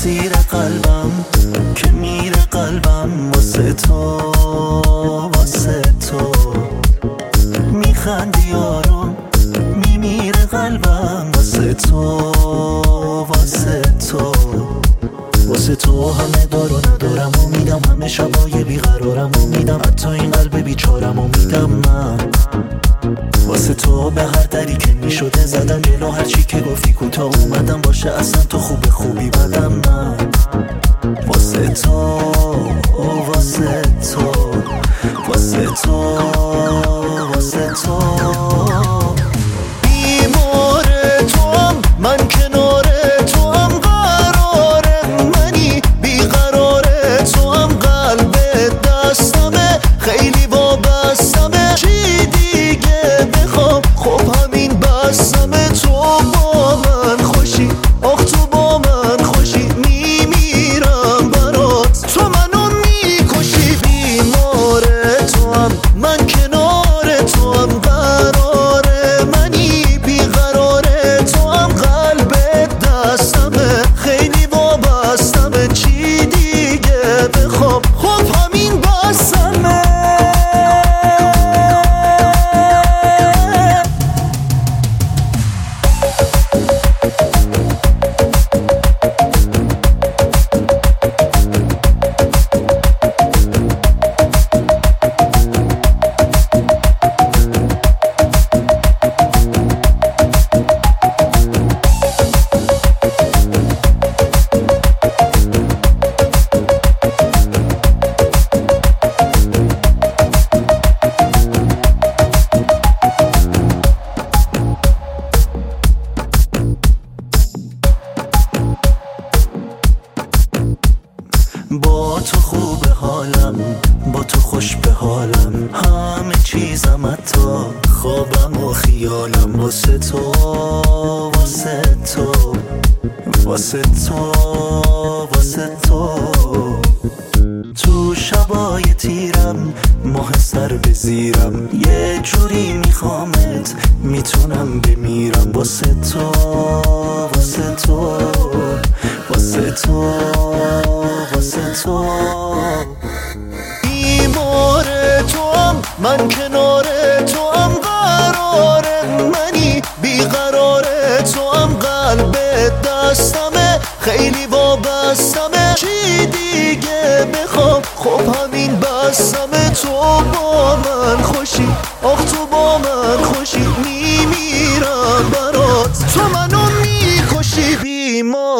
اسیر قلبم که میره قلبم واسه تو واسه تو. میخندی آروم میمیره قلبم واسه تو واسه تو. واسه تو همه دارو ندارم و میدم، همه شبای بیقرارم و میدم، حتی این قلب بیچارم و میدم من. واسه تو به هر دری که میشده زدم جلو، هرچی که گفتی کوتاه اومدم، باشه اصلا تو خوبی بدم من. واسه تو واسه تو واسه تو واسه تو. بیمار توام من، کنار توام قرار منی، بیقرار توام قلب دستمه، خیلی وابستمه، چی دیگه بخوام؟ خب همین بستمه. تو با من خوشی، آخ تو با من خوشی، میمیرم برات، تو منو میکشی. بیمار توام من، کنار توام قرار منی، بیقرار توام قلب دستمه، خیلی وابستمه، چی دیگه بخوام؟ خب همین بستمه. با تو خوب حالم، با تو خوش به حالم، همه چیزم حتی خوابم و خیالم. واسه تو واسه تو واسه تو واسه تو. تو شبای تیرم ماه سر به زیرم، یه جوری میخوامت میتونم بمیرم. واسه تو واسه تو واسه تو واسه تو. بیمار توام من، کنار توام قرار منی، بیقرار توام قلب دستمه، خیلی وابستمه، چی دیگه بخوام؟ خب همین بستمه. تو با من خوشی، آخ تو با من خوشی، میمیرم برات، تو منو میکشی. بیمار